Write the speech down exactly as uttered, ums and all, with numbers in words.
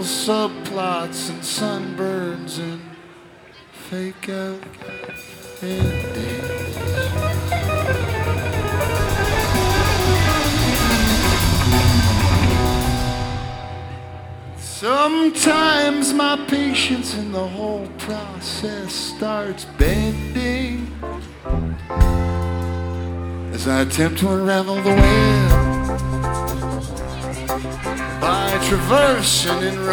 subplots and sunburns and fake out endings. Sometimes my patience in the whole process starts bending as I attempt to unravel the web by traversing and